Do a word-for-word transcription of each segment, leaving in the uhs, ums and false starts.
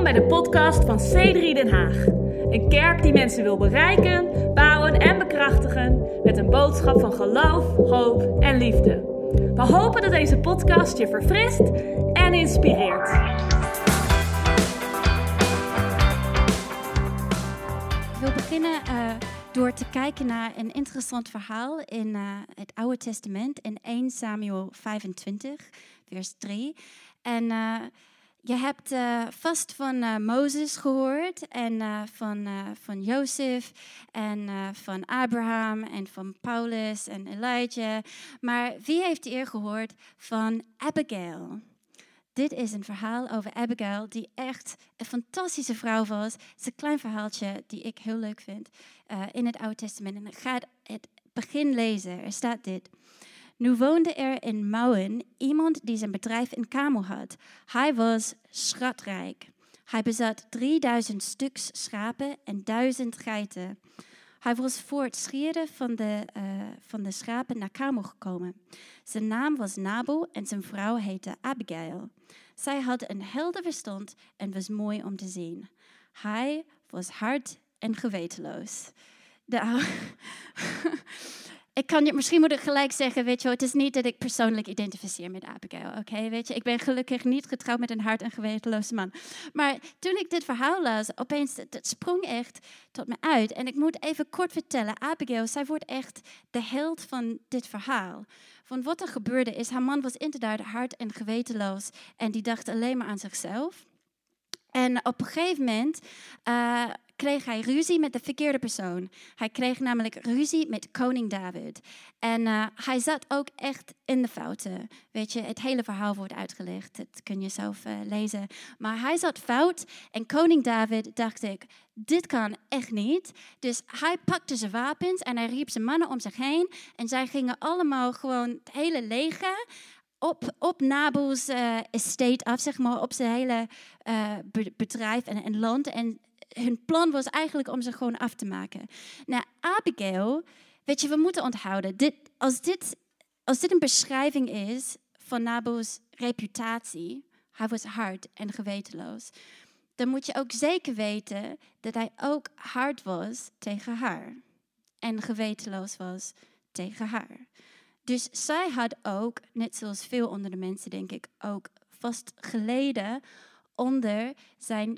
bij de podcast van C drie Den Haag. Een kerk die mensen wil bereiken, bouwen en bekrachtigen met een boodschap van geloof, hoop en liefde. We hopen dat deze podcast je verfrist en inspireert. Ik wil beginnen uh, door te kijken naar een interessant verhaal in uh, het Oude Testament in eerste Samuel vijfentwintig, vers drie. En uh, je hebt uh, vast van uh, Mozes gehoord en uh, van, uh, van Jozef en uh, van Abraham en van Paulus en Elijah. Maar wie heeft de eer gehoord van Abigail? Dit is een verhaal over Abigail die echt een fantastische vrouw was. Het is een klein verhaaltje die ik heel leuk vind uh, in het Oude Testament. En ik ga het, het begin lezen. Er staat dit. Nu woonde er in Mouwen iemand die zijn bedrijf in Kamel had. Hij was schatrijk. Hij bezat drieduizend stuks schapen en duizend geiten. Hij was voor het scheren van de, uh, van de schapen naar Kamel gekomen. Zijn naam was Nabal en zijn vrouw heette Abigail. Zij had een helder verstand en was mooi om te zien. Hij was hard en gewetenloos. De Ik kan je, misschien moet ik gelijk zeggen, weet je wel, het is niet dat ik persoonlijk identificeer met Abigail, oké, okay? Weet je, ik ben gelukkig niet getrouwd met een hard en gewetenloze man. Maar toen ik dit verhaal las, opeens, het sprong echt tot me uit. En ik moet even kort vertellen, Abigail, zij wordt echt de held van dit verhaal. Van wat er gebeurde is, haar man was inderdaad hard en gewetenloos en die dacht alleen maar aan zichzelf. En op een gegeven moment uh, kreeg hij ruzie met de verkeerde persoon. Hij kreeg namelijk ruzie met koning David. En uh, hij zat ook echt in de fouten. Weet je, het hele verhaal wordt uitgelegd. Dat kun je zelf uh, lezen. Maar hij zat fout en koning David dacht ik, dit kan echt niet. Dus hij pakte zijn wapens en hij riep zijn mannen om zich heen. En zij gingen allemaal gewoon het hele leger Op, op Nabal's uh, estate af, zeg maar, op zijn hele uh, be- bedrijf en, en land. En hun plan was eigenlijk om ze gewoon af te maken. Nou, Abigail, weet je, we moeten onthouden, dit, als, dit, als dit een beschrijving is van Nabal's reputatie, hij was hard en gewetenloos, dan moet je ook zeker weten dat hij ook hard was tegen haar. En gewetenloos was tegen haar. Dus zij had ook, net zoals veel onder de mensen denk ik, ook vast geleden onder zijn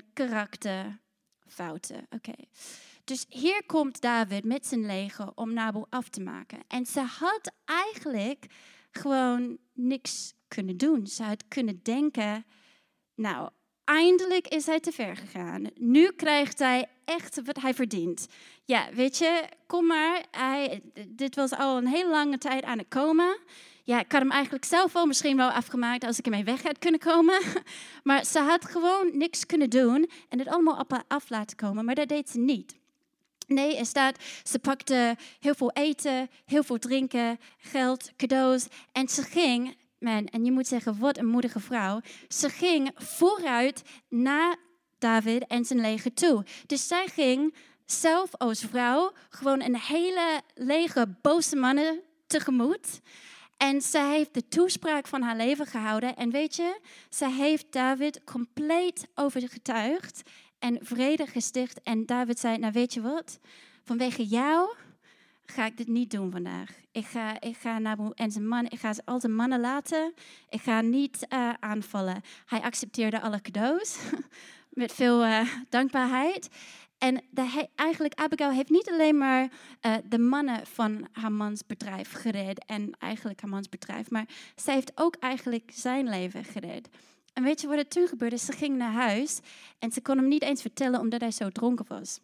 karakterfouten. Okay. Dus hier komt David met zijn leger om Nabal af te maken. En ze had eigenlijk gewoon niks kunnen doen. Ze had kunnen denken, nou, eindelijk is hij te ver gegaan. Nu krijgt hij echt wat hij verdient. Ja, weet je, kom maar. Hij, dit was al een hele lange tijd aan het komen. Ja, ik had hem eigenlijk zelf wel misschien wel afgemaakt als ik ermee weg had kunnen komen. Maar ze had gewoon niks kunnen doen en het allemaal op haar af laten komen. Maar dat deed ze niet. Nee, er staat, ze pakte heel veel eten, heel veel drinken, geld, cadeaus. En ze ging, man, en je moet zeggen, wat een moedige vrouw. Ze ging vooruit naar David en zijn leger toe. Dus zij ging zelf als vrouw gewoon een hele leger boze mannen tegemoet. En zij heeft de toespraak van haar leven gehouden. En weet je, zij heeft David compleet overgetuigd en vrede gesticht. En David zei, nou weet je wat, vanwege jou ga ik dit niet doen vandaag. Ik ga, ik ga naar en zijn man, ik ga al zijn mannen laten. Ik ga niet uh, aanvallen. Hij accepteerde alle cadeaus met veel uh, dankbaarheid. En de, eigenlijk, Abigail heeft niet alleen maar uh, de mannen van haar mans bedrijf gered. En eigenlijk haar mans bedrijf. Maar zij heeft ook eigenlijk zijn leven gered. En weet je wat er toen gebeurde? Ze ging naar huis. En ze kon hem niet eens vertellen omdat hij zo dronken was.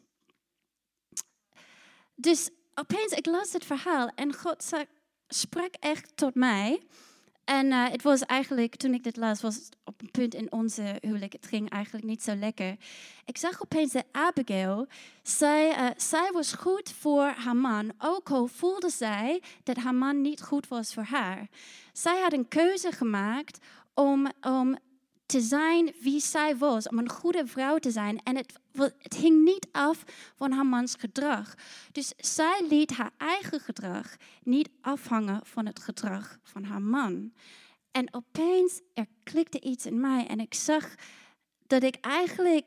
Dus opeens, ik las het verhaal. En God sprak echt tot mij. En uh, het was eigenlijk, toen ik dit las, was het op een punt in onze huwelijk. Het ging eigenlijk niet zo lekker. Ik zag opeens dat Abigail, zij, uh, zij was goed voor haar man. Ook al voelde zij dat haar man niet goed was voor haar. Zij had een keuze gemaakt om, om te zijn wie zij was. Om een goede vrouw te zijn. En het, het hing niet af van haar mans gedrag. Dus zij liet haar eigen gedrag niet afhangen van het gedrag van haar man. En opeens, er klikte iets in mij. En ik zag dat ik eigenlijk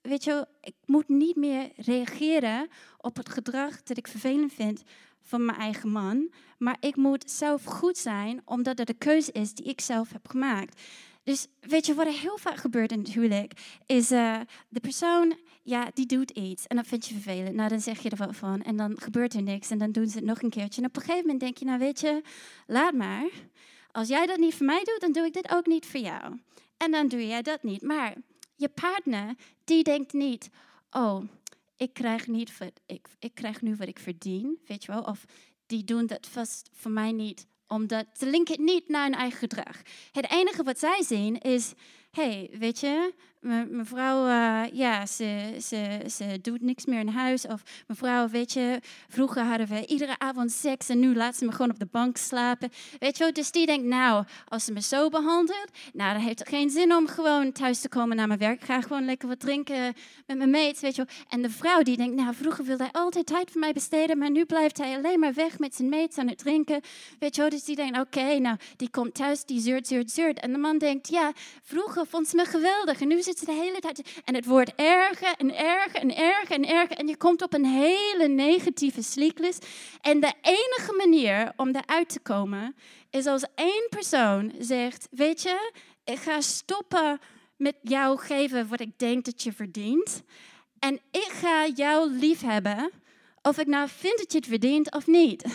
weet je, ik moet niet meer reageren op het gedrag dat ik vervelend vind van mijn eigen man. Maar ik moet zelf goed zijn, omdat het de keuze is die ik zelf heb gemaakt. Dus weet je, wat er heel vaak gebeurt in het huwelijk, is uh, de persoon, ja, die doet iets. En dat vind je vervelend. Nou, dan zeg je er wat van. En dan gebeurt er niks. En dan doen ze het nog een keertje. En op een gegeven moment denk je, nou weet je, laat maar. Als jij dat niet voor mij doet, dan doe ik dit ook niet voor jou. En dan doe jij dat niet. Maar je partner, die denkt niet, oh, ik krijg, niet wat, ik, ik krijg nu wat ik verdien, weet je wel. Of die doen dat vast voor mij niet, omdat ze linken het niet naar hun eigen gedrag. Het enige wat zij zien is, hey, weet je, mevrouw, uh, ja, ze, ze, ze doet niks meer in huis. Of mevrouw, weet je, vroeger hadden we iedere avond seks en nu laat ze me gewoon op de bank slapen. Weet je wel, dus die denkt, nou, als ze me zo behandelt, nou, dan heeft het geen zin om gewoon thuis te komen naar mijn werk. Ik ga gewoon lekker wat drinken met mijn mates, weet je wel. En de vrouw die denkt, nou, vroeger wilde hij altijd tijd voor mij besteden, maar nu blijft hij alleen maar weg met zijn mates aan het drinken. Weet je wel, dus die denkt, oké, okay, nou, die komt thuis, die zeurt, zeurt, zeurt. En de man denkt, ja, vroeger vond ze me geweldig en nu zit ze de hele tijd. En het wordt erger en erger en erger en erger. En je komt op een hele negatieve cyclus. En de enige manier om eruit te komen is als één persoon zegt, weet je, ik ga stoppen met jou geven wat ik denk dat je verdient. En ik ga jou lief hebben, of ik nou vind dat je het verdient of niet.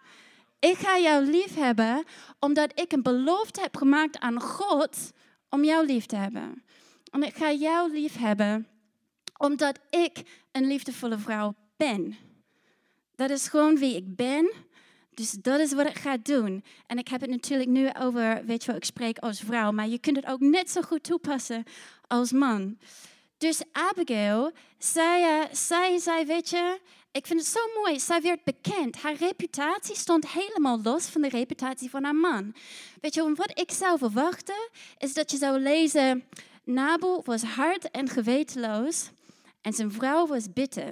Ik ga jou lief hebben, omdat ik een belofte heb gemaakt aan God om jou lief te hebben. En ik ga jou lief hebben, omdat ik een liefdevolle vrouw ben. Dat is gewoon wie ik ben. Dus dat is wat ik ga doen. En ik heb het natuurlijk nu over, weet je wel, ik spreek als vrouw. Maar je kunt het ook net zo goed toepassen als man. Dus Abigail, zij, uh, zij zei, weet je, ik vind het zo mooi. Zij werd bekend. Haar reputatie stond helemaal los van de reputatie van haar man. Weet je, wat ik zou verwachten, is dat je zou lezen, Nabal was hard en gewetenloos en zijn vrouw was bitter.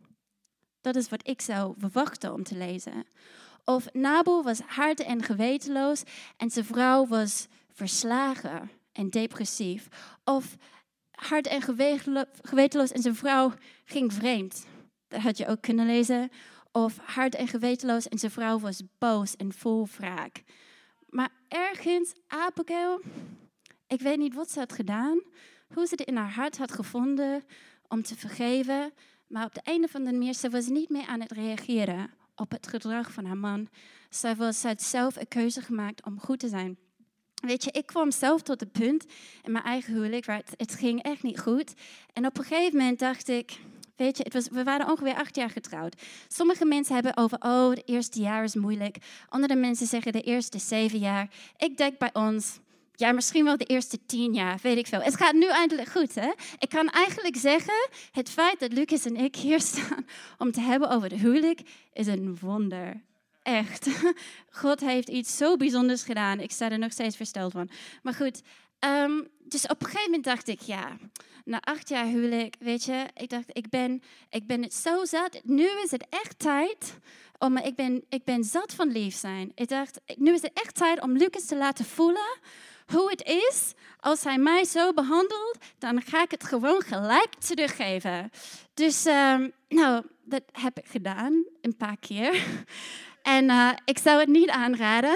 Dat is wat ik zou verwachten om te lezen. Of Nabal was hard en gewetenloos en zijn vrouw was verslagen en depressief. Of hard en gewetenloos en zijn vrouw ging vreemd. Dat had je ook kunnen lezen. Of hard en gewetenloos en zijn vrouw was boos en vol wraak. Maar ergens, Abigail, ik weet niet wat ze had gedaan, hoe ze het in haar hart had gevonden om te vergeven. Maar op de een of andere manier, ze was niet meer aan het reageren op het gedrag van haar man. Zij, was, zij had zelf een keuze gemaakt om goed te zijn. Weet je, ik kwam zelf tot het punt in mijn eigen huwelijk waar het, het ging echt niet goed. En op een gegeven moment dacht ik, weet je, het was, we waren ongeveer acht jaar getrouwd. Sommige mensen hebben over, oh, het eerste jaar is moeilijk. Andere mensen zeggen de eerste zeven jaar. Ik denk bij ons, ja, misschien wel de eerste tien jaar, weet ik veel. Het gaat nu eindelijk goed, hè? Ik kan eigenlijk zeggen, het feit dat Lucas en ik hier staan om te hebben over het huwelijk, is een wonder. Echt. God heeft iets zo bijzonders gedaan. Ik sta er nog steeds versteld van. Maar goed, um, dus op een gegeven moment dacht ik, ja, na acht jaar huwelijk, weet je, ik dacht, ik ben, ik ben het zo zat. Nu is het echt tijd om, ik ben, ik ben zat van lief zijn. Ik dacht, nu is het echt tijd om Lucas te laten voelen hoe het is. Als hij mij zo behandelt, dan ga ik het gewoon gelijk teruggeven. Dus, um, nou, dat heb ik gedaan, een paar keer. En uh, ik zou het niet aanraden.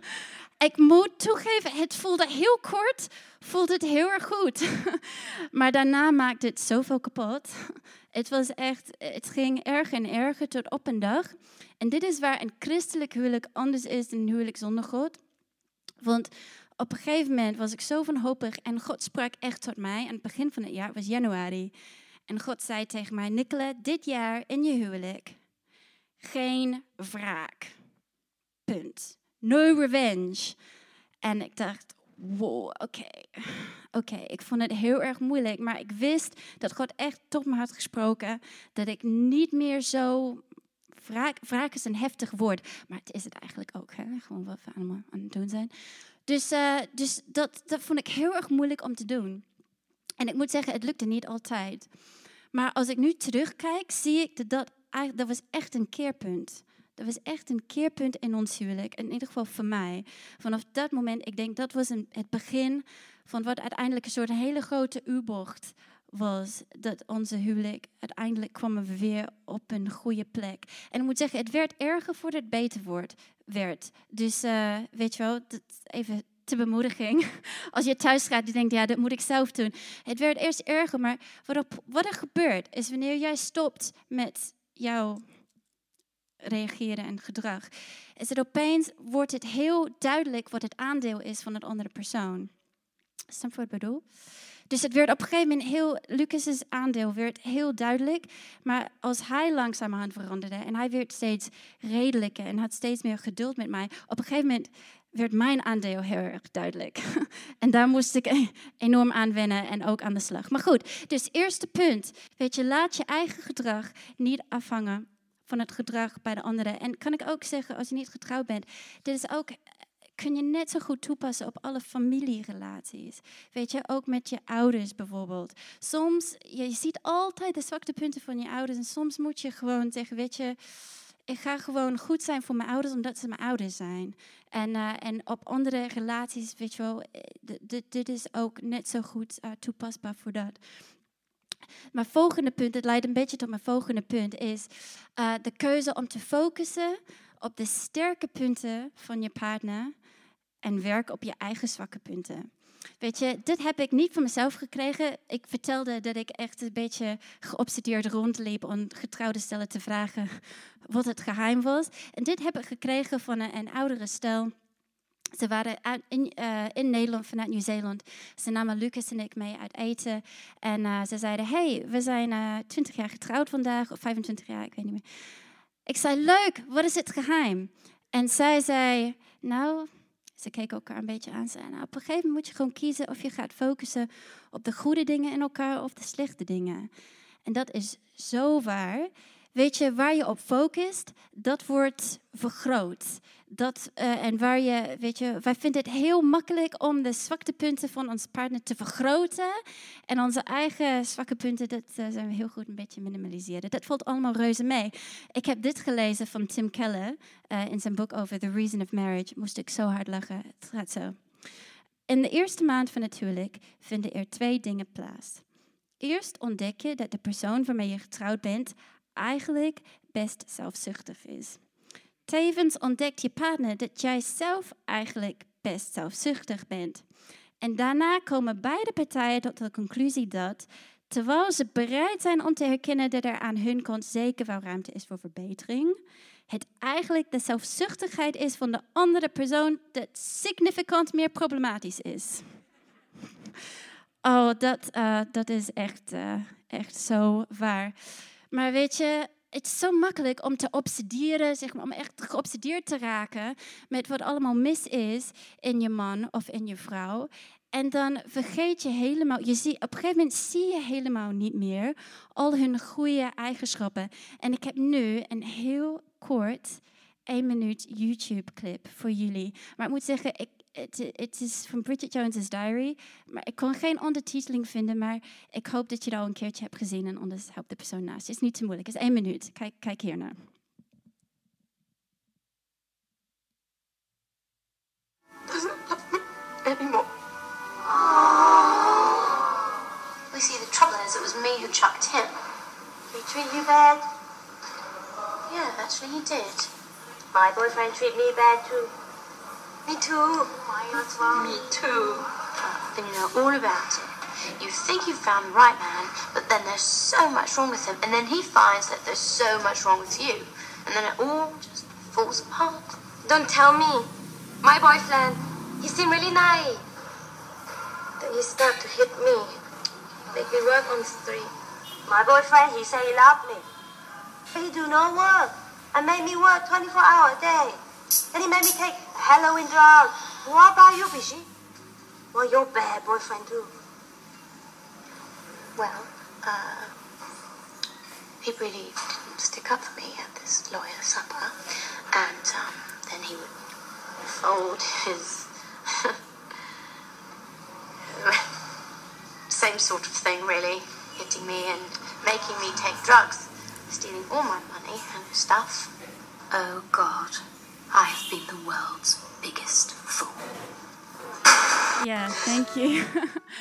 Ik moet toegeven, het voelde heel kort, voelde het heel erg goed. Maar daarna maakte het zoveel kapot. Het was echt, het ging erger en erger tot op een dag. En dit is waar een christelijk huwelijk anders is dan een huwelijk zonder God. Want op een gegeven moment was ik zo wanhopig en God sprak echt tot mij. Aan het begin van het jaar, het was januari. En God zei tegen mij, Nicola, dit jaar in je huwelijk, geen wraak. Punt. No revenge. En ik dacht, wow, oké. Okay. Oké, okay, ik vond het heel erg moeilijk. Maar ik wist dat God echt tot me had gesproken. Dat ik niet meer zo... Wraak, wraak is een heftig woord. Maar het is het eigenlijk ook. Hè? Gewoon wat we allemaal aan het doen zijn. Dus, uh, dus dat, dat vond ik heel erg moeilijk om te doen. En ik moet zeggen, het lukte niet altijd. Maar als ik nu terugkijk, zie ik dat dat, dat was echt een keerpunt. Dat was echt een keerpunt in ons huwelijk. In ieder geval voor mij. Vanaf dat moment, ik denk dat was een, het begin van wat uiteindelijk een soort hele grote U-bocht was dat onze huwelijk, uiteindelijk kwamen we weer op een goede plek. En ik moet zeggen, het werd erger voordat het beter wordt, werd. Dus uh, weet je wel, dat even ter bemoediging. Als je thuis gaat, je denkt, ja, dat moet ik zelf doen. Het werd eerst erger, maar wat er, wat er gebeurt, is wanneer jij stopt met jouw reageren en gedrag, is het opeens, wordt het heel duidelijk wat het aandeel is van een andere persoon. Snap je wat ik bedoel? Dus het werd op een gegeven moment heel, Lucas' aandeel werd heel duidelijk. Maar als hij langzamerhand veranderde en hij werd steeds redelijker en had steeds meer geduld met mij, op een gegeven moment werd mijn aandeel heel erg duidelijk. En daar moest ik enorm aan wennen en ook aan de slag. Maar goed, dus eerste punt. Weet je, laat je eigen gedrag niet afhangen van het gedrag bij de anderen. En kan ik ook zeggen, als je niet getrouwd bent, dit is ook, kun je net zo goed toepassen op alle familierelaties. Weet je, ook met je ouders bijvoorbeeld. Soms, je ziet altijd de zwakte punten van je ouders en soms moet je gewoon zeggen, weet je, ik ga gewoon goed zijn voor mijn ouders omdat ze mijn ouders zijn. En, uh, en op andere relaties, weet je wel, dit, dit is ook net zo goed uh, toepasbaar voor dat. Mijn volgende punt, het leidt een beetje tot mijn volgende punt, is uh, de keuze om te focussen op de sterke punten van je partner en werken op je eigen zwakke punten. Weet je, dit heb ik niet van mezelf gekregen. Ik vertelde dat ik echt een beetje geobsedeerd rondliep om getrouwde stellen te vragen wat het geheim was. En dit heb ik gekregen van een, een oudere stel. Ze waren in, uh, in Nederland, vanuit Nieuw-Zeeland. Ze namen Lucas en ik mee uit eten. En uh, ze zeiden, hey, we zijn uh, twintig jaar getrouwd vandaag. Of vijfentwintig jaar, ik weet niet meer. Ik zei, leuk, wat is het geheim? En zij zei, nou, ze keken elkaar een beetje aan. Ze zei, nou, op een gegeven moment moet je gewoon kiezen of je gaat focussen op de goede dingen in elkaar of de slechte dingen. En dat is zo waar. Weet je, waar je op focust, dat wordt vergroot. Dat, uh, en waar je, weet je, wij vinden het heel makkelijk om de zwakte punten van onze partner te vergroten. En onze eigen zwakke punten, dat uh, zijn we heel goed een beetje minimaliseren. Dat valt allemaal reuze mee. Ik heb dit gelezen van Tim Keller uh, in zijn boek over The Reason of Marriage. Moest ik zo hard lachen. Het gaat zo. In de eerste maand van het huwelijk vinden er twee dingen plaats. Eerst ontdek je dat de persoon waarmee je getrouwd bent eigenlijk best zelfzuchtig is. Tevens ontdekt je partner dat jij zelf eigenlijk best zelfzuchtig bent. En daarna komen beide partijen tot de conclusie dat, terwijl ze bereid zijn om te herkennen dat er aan hun kant zeker wel ruimte is voor verbetering, het eigenlijk de zelfzuchtigheid is van de andere persoon dat significant meer problematisch is. Oh, dat, uh, dat is echt, uh, echt zo waar. Maar weet je, het is zo makkelijk om te obsederen, zeg maar, om echt geobsedeerd te raken met wat allemaal mis is in je man of in je vrouw. En dan vergeet je helemaal, je ziet, op een gegeven moment zie je helemaal niet meer al hun goede eigenschappen. En ik heb nu een heel kort, één minuut YouTube-clip voor jullie. Maar ik moet zeggen, ik het is van Bridget Jones's Diary. Maar ik kon geen ondertiteling vinden, maar ik hoop dat je dat al een keertje hebt gezien en anders helpt de persoon naast. Het is niet te moeilijk, het is één minuut. Kijk, kijk hier naar. Doesn't love me anymore. We see, the trouble is, it was me who chucked him. He treat you bad? Yeah, actually he did. My boyfriend treat me bad too. Me too. Why, what's wrong? Me too. Uh, then you know all about it. You think you've found the right man, but then there's so much wrong with him, and then he finds that there's so much wrong with you, and then it all just falls apart. Don't tell me. My boyfriend, he seemed really nice. Then he started to hit me. Make me work on the street. My boyfriend, he say he loved me. But he do no work. And made me work twenty-four hours a day. Then he made me take a Halloween drug. What about you, Fishy? Well, you're bad boyfriend too. Well, uh, he really didn't stick up for me at this lawyer supper. And um, then he would fold his... same sort of thing, really. Hitting me and making me take drugs. Stealing all my money and stuff. Oh, God. I have been the world's biggest fool. Ja, thank you.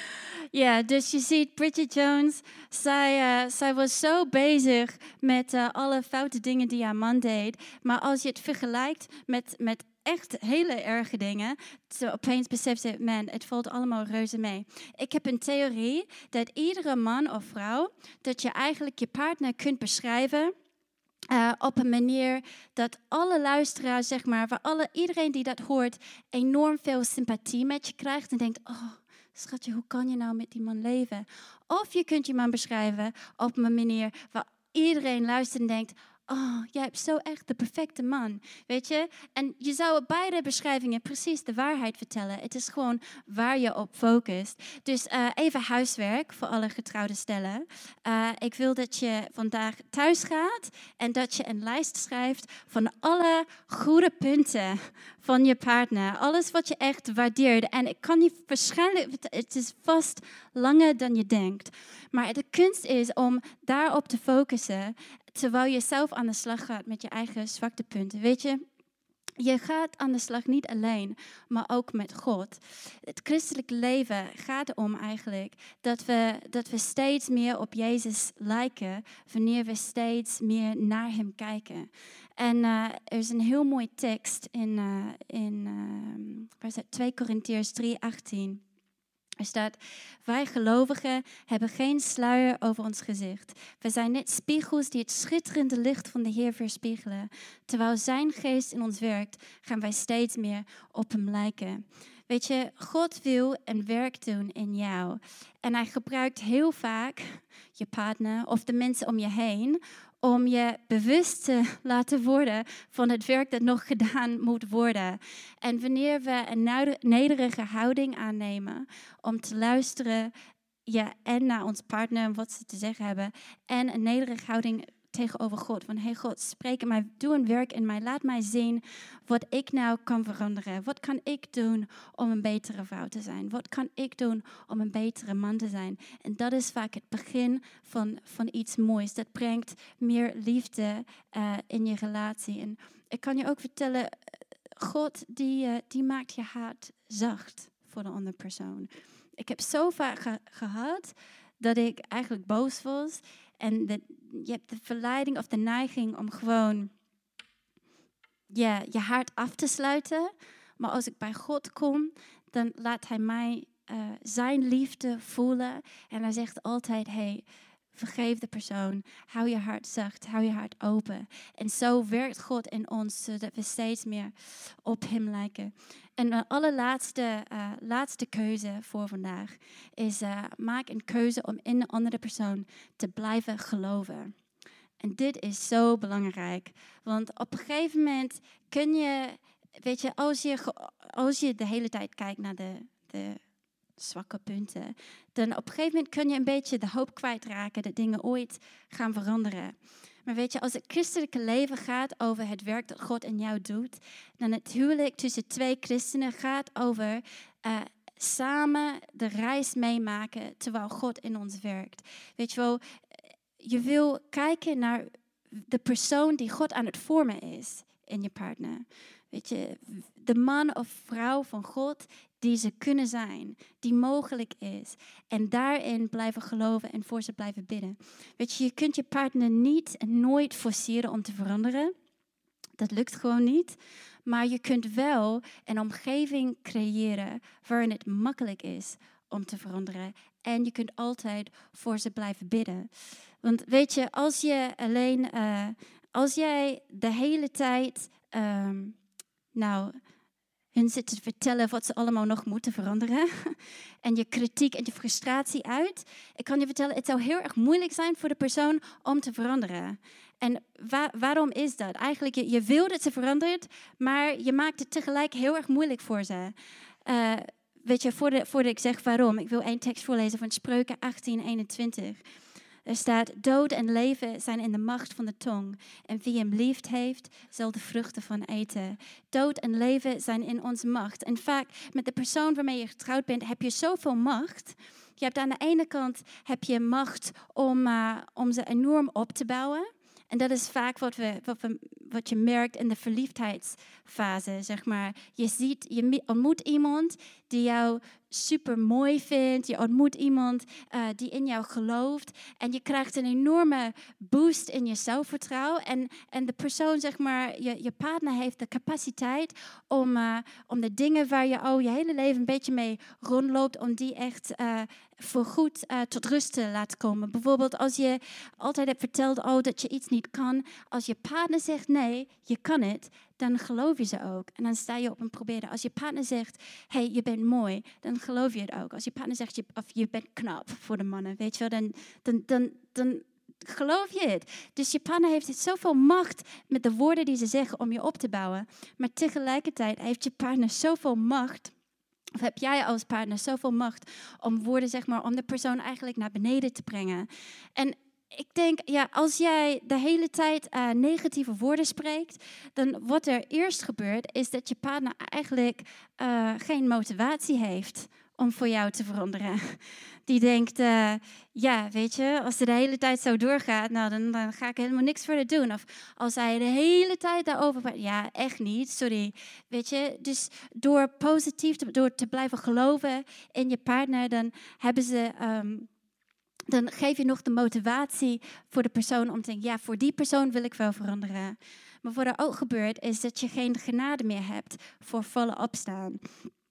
Ja, dus je ziet Bridget Jones, zij, uh, zij was zo bezig met uh, alle foute dingen die haar man deed. Maar als je het vergelijkt met, met echt hele erge dingen, zo opeens beseft ze, man, het valt allemaal reuze mee. Ik heb een theorie dat iedere man of vrouw, dat je eigenlijk je partner kunt beschrijven Uh, op een manier dat alle luisteraars, zeg maar, waar alle, iedereen die dat hoort, enorm veel sympathie met je krijgt en denkt, oh, schatje, hoe kan je nou met die man leven? Of je kunt je man beschrijven op een manier waar iedereen luistert en denkt, oh, jij hebt zo echt de perfecte man, weet je? En je zou op beide beschrijvingen precies de waarheid vertellen. Het is gewoon waar je op focust. Dus uh, even huiswerk voor alle getrouwde stellen. Uh, ik wil dat je vandaag thuis gaat en dat je een lijst schrijft van alle goede punten van je partner. Alles wat je echt waardeert. En ik kan je waarschijnlijk, het is vast langer dan je denkt. Maar de kunst is om daarop te focussen, terwijl je zelf aan de slag gaat met je eigen zwaktepunten. Weet je, je gaat aan de slag niet alleen, maar ook met God. Het christelijke leven gaat erom eigenlijk dat we, dat we steeds meer op Jezus lijken, wanneer we steeds meer naar hem kijken. En uh, er is een heel mooi tekst in, uh, in uh, waar is het? twee Korintiërs drie achttien. Er staat, wij gelovigen hebben geen sluier over ons gezicht. We zijn net spiegels die het schitterende licht van de Heer weerspiegelen. Terwijl zijn geest in ons werkt, gaan wij steeds meer op hem lijken. Weet je, God wil een werk doen in jou. En hij gebruikt heel vaak je partner of de mensen om je heen om je bewust te laten worden van het werk dat nog gedaan moet worden. En wanneer we een nederige houding aannemen om te luisteren, ja, en naar ons partner en wat ze te zeggen hebben, en een nederige houding tegenover God. Van, hey God, spreek in mij, doe een werk in mij. Laat mij zien wat ik nou kan veranderen. Wat kan ik doen om een betere vrouw te zijn? Wat kan ik doen om een betere man te zijn? En dat is vaak het begin van, van iets moois. Dat brengt meer liefde uh, in je relatie. En ik kan je ook vertellen, God die, uh, die maakt je hart zacht voor de andere persoon. Ik heb zo vaak ge- gehad dat ik eigenlijk boos was. En de, je hebt de verleiding of de neiging om gewoon ja, je hart af te sluiten. Maar als ik bij God kom, dan laat hij mij uh, zijn liefde voelen. En hij zegt altijd, hey, vergeef de persoon. Hou je hart zacht, hou je hart open. En zo werkt God in ons, zodat we steeds meer op hem lijken. En de allerlaatste uh, laatste keuze voor vandaag is, uh, maak een keuze om in de andere persoon te blijven geloven. En dit is zo belangrijk. Want op een gegeven moment kun je, weet je, als je, als je de hele tijd kijkt naar de, de zwakke punten, dan op een gegeven moment kun je een beetje de hoop kwijtraken dat dingen ooit gaan veranderen. Maar weet je, als het christelijke leven gaat over het werk dat God in jou doet, dan het huwelijk tussen twee christenen gaat over uh, samen de reis meemaken terwijl God in ons werkt. Weet je wel, je wil kijken naar de persoon die God aan het vormen is in je partner. Weet je, de man of vrouw van God die ze kunnen zijn, die mogelijk is. En daarin blijven geloven en voor ze blijven bidden. Weet je, je kunt je partner niet en nooit forceren om te veranderen. Dat lukt gewoon niet. Maar je kunt wel een omgeving creëren waarin het makkelijk is om te veranderen. En je kunt altijd voor ze blijven bidden. Want weet je, als je alleen, uh, als jij de hele tijd, um, nou, hun zit te vertellen wat ze allemaal nog moeten veranderen. En je kritiek en je frustratie uit. Ik kan je vertellen, het zou heel erg moeilijk zijn voor de persoon om te veranderen. En wa- waarom is dat? Eigenlijk, je, je wil dat ze verandert, maar je maakt het tegelijk heel erg moeilijk voor ze. Uh, weet je, voordat, voordat ik zeg waarom, ik wil één tekst voorlezen van Spreuken achttien eenentwintig. Er staat, dood en leven zijn in de macht van de tong. En wie hem lief heeft, zal de vruchten van eten. Dood en leven zijn in onze macht. En vaak met de persoon waarmee je getrouwd bent, heb je zoveel macht. Je hebt aan de ene kant heb je macht om, uh, om ze enorm op te bouwen. En dat is vaak wat we, wat we, wat je merkt in de verliefdheidsfase, zeg maar. Je ziet, je ontmoet iemand die jou super mooi vindt. Je ontmoet iemand uh, die in jou gelooft. En je krijgt een enorme boost in je zelfvertrouwen. En, en de persoon, zeg maar, je, je partner heeft de capaciteit om, uh, om de dingen waar je al je hele leven een beetje mee rondloopt, om die echt uh, voorgoed uh, tot rust te laten komen. Bijvoorbeeld als je altijd hebt verteld oh, dat je iets niet kan. Als je partner zegt nee, je kan het, dan geloof je ze ook. En dan sta je op en probeer het. Als je partner zegt, hey, je bent mooi, dan geloof je het ook. Als je partner zegt, je, of je bent knap voor de mannen, weet je wel, dan, dan, dan, dan geloof je het. Dus je partner heeft zoveel macht met de woorden die ze zeggen om je op te bouwen. Maar tegelijkertijd heeft je partner zoveel macht, of heb jij als partner zoveel macht om woorden, zeg maar, om de persoon eigenlijk naar beneden te brengen. En ik denk, ja, als jij de hele tijd uh, negatieve woorden spreekt, dan wat er eerst gebeurt, is dat je partner eigenlijk uh, geen motivatie heeft om voor jou te veranderen. Die denkt, uh, ja, weet je, als het de hele tijd zo doorgaat, nou, dan, dan ga ik helemaal niks verder doen. Of als hij de hele tijd daarover praat, ja, echt niet, sorry. Weet je, dus door positief, te, door te blijven geloven in je partner, dan hebben ze... Um, dan geef je nog de motivatie voor de persoon om te denken, ja, voor die persoon wil ik wel veranderen. Maar wat er ook gebeurt, is dat je geen genade meer hebt voor volle opstaan.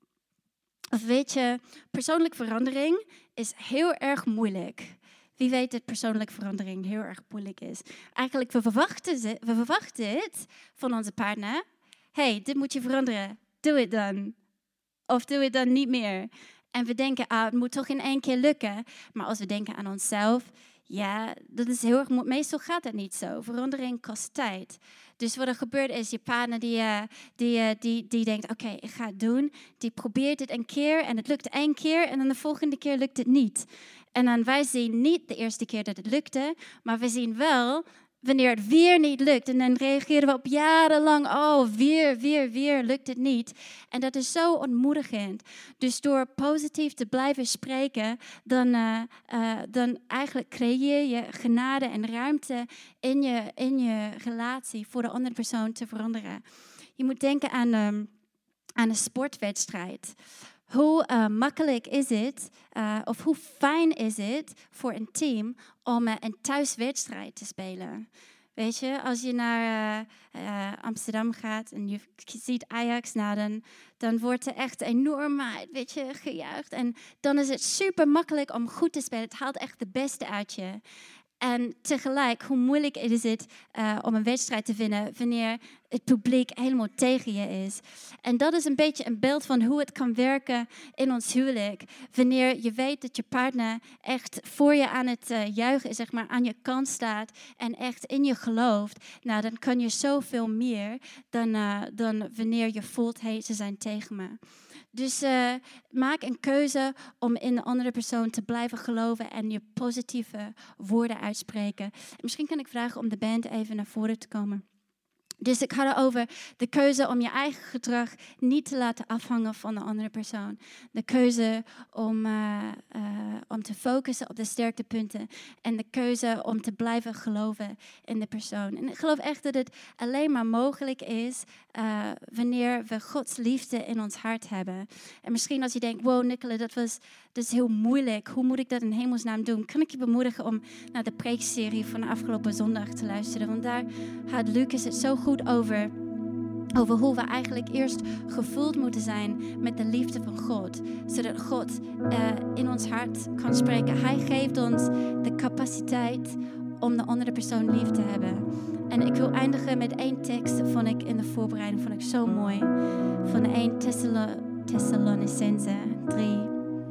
Of weet je, persoonlijke verandering is heel erg moeilijk. Wie weet dat persoonlijke verandering heel erg moeilijk is. Eigenlijk, we verwachten, ze, we verwachten het van onze partner. Hey, dit moet je veranderen. Doe het dan. Of doe het dan niet meer. En we denken, ah, het moet toch in één keer lukken. Maar als we denken aan onszelf, ja, dat is heel erg mo- meestal gaat dat niet zo. Verandering kost tijd. Dus wat er gebeurt is, je partner die, uh, die, uh, die, die denkt, oké, okay, ik ga het doen. Die probeert het een keer en het lukt één keer en dan de volgende keer lukt het niet. En dan wij zien niet de eerste keer dat het lukte, maar we zien wel wanneer het weer niet lukt. En dan reageren we op jarenlang, oh, weer, weer, weer lukt het niet. En dat is zo ontmoedigend. Dus door positief te blijven spreken, dan, uh, uh, dan eigenlijk creëer je genade en ruimte in je, in je relatie voor de andere persoon te veranderen. Je moet denken aan, um, aan een sportwedstrijd. Hoe uh, makkelijk is het, uh, of hoe fijn is het voor een team om uh, een thuiswedstrijd te spelen? Weet je, als je naar uh, uh, Amsterdam gaat en je ziet Ajax, nou, dan, dan wordt er echt enorm, weet je, gejuicht. En dan is het super makkelijk om goed te spelen. Het haalt echt de beste uit je. En tegelijk, hoe moeilijk is het uh, om een wedstrijd te winnen wanneer het publiek helemaal tegen je is. En dat is een beetje een beeld van hoe het kan werken in ons huwelijk. Wanneer je weet dat je partner echt voor je aan het uh, juichen is, zeg maar, aan je kant staat en echt in je gelooft. Nou, dan kan je zoveel meer dan, uh, dan wanneer je voelt, hé, hey, ze zijn tegen me. Dus uh, maak een keuze om in de andere persoon te blijven geloven en je positieve woorden uitspreken. En misschien kan ik vragen om de band even naar voren te komen. Dus ik had het over de keuze om je eigen gedrag niet te laten afhangen van de andere persoon. De keuze om, uh, uh, om te focussen op de sterktepunten. En de keuze om te blijven geloven in de persoon. En ik geloof echt dat het alleen maar mogelijk is uh, wanneer we Gods liefde in ons hart hebben. En misschien als je denkt, wow Nicola, dat, was, dat is heel moeilijk. Hoe moet ik dat in hemelsnaam doen? Kan ik je bemoedigen om naar de preekserie van de afgelopen zondag te luisteren. Want daar gaat Lucas het zo goed goed over, over hoe we eigenlijk eerst gevuld moeten zijn met de liefde van God. Zodat God uh, in ons hart kan spreken. Hij geeft ons de capaciteit om de andere persoon lief te hebben. En ik wil eindigen met één tekst, vond ik in de voorbereiding, vond ik zo mooi. Van één Thessalonicense drie.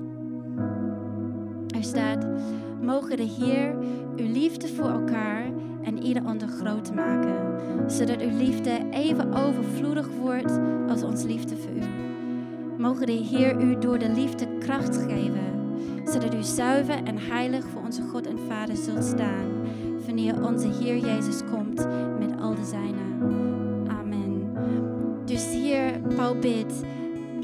Er staat, mogen de Heer uw liefde voor elkaar en ieder ander groot maken, zodat uw liefde even overvloedig wordt als ons liefde voor u. Mogen de Heer u door de liefde kracht geven, zodat u zuiver en heilig voor onze God en Vader zult staan, wanneer onze Heer Jezus komt met al de zijnen. Amen. Dus hier, Paul bidt,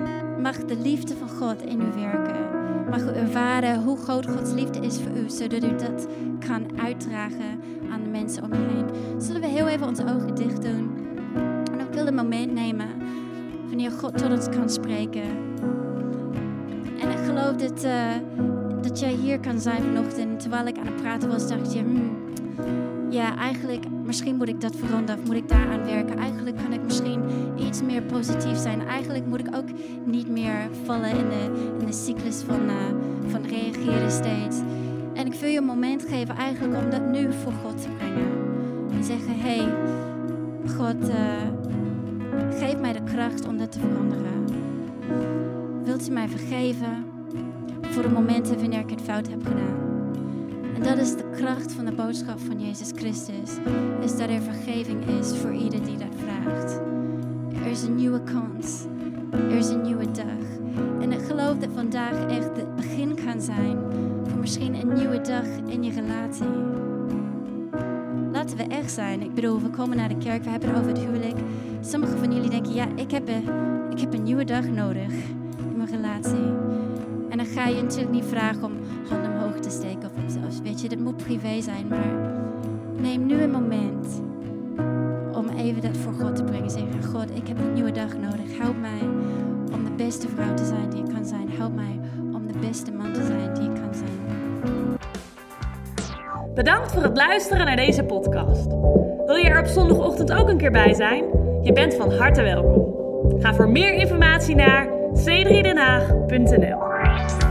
mag de liefde van God in u werken. Mag u ervaren hoe groot Gods liefde is voor u, zodat u dat kan uitdragen aan de mensen om je heen. Zullen we heel even onze ogen dicht doen? En ik wil een moment nemen wanneer God tot ons kan spreken. En ik geloof dat, uh, dat jij hier kan zijn vanochtend. Terwijl ik aan het praten was, dacht je, hmm, ja, eigenlijk, misschien moet ik dat veranderen of moet ik daaraan werken. Eigenlijk kan ik misschien iets meer positief zijn. Eigenlijk moet ik ook niet meer vallen in de, in de cyclus van, uh, van reageren steeds. En ik wil je een moment geven eigenlijk om dat nu voor God te brengen. En zeggen, hé, hey, God, uh, geef mij de kracht om dat te veranderen. Wilt u mij vergeven voor de momenten wanneer ik het fout heb gedaan? En dat is de kracht van de boodschap van Jezus Christus. Is dat er vergeving is voor ieder die dat vraagt. Er is een nieuwe kans. Er is een nieuwe dag. En ik geloof dat vandaag echt het begin kan zijn van misschien een nieuwe dag in je relatie. Laten we echt zijn. Ik bedoel, we komen naar de kerk, we hebben het over het huwelijk. Sommigen van jullie denken, ja, ik heb een, ik heb een nieuwe dag nodig in mijn relatie. En dan ga je natuurlijk niet vragen om handen omhoog te steken. Of, of weet je, dat moet privé zijn. Maar neem nu een moment om even dat voor God te brengen. Zeggen, God, ik heb een nieuwe dag nodig. Help mij om de beste vrouw te zijn die ik kan zijn. Help mij om de beste man te zijn die ik kan zijn. Bedankt voor het luisteren naar deze podcast. Wil je er op zondagochtend ook een keer bij zijn? Je bent van harte welkom. Ga voor meer informatie naar c drie den haag punt n l.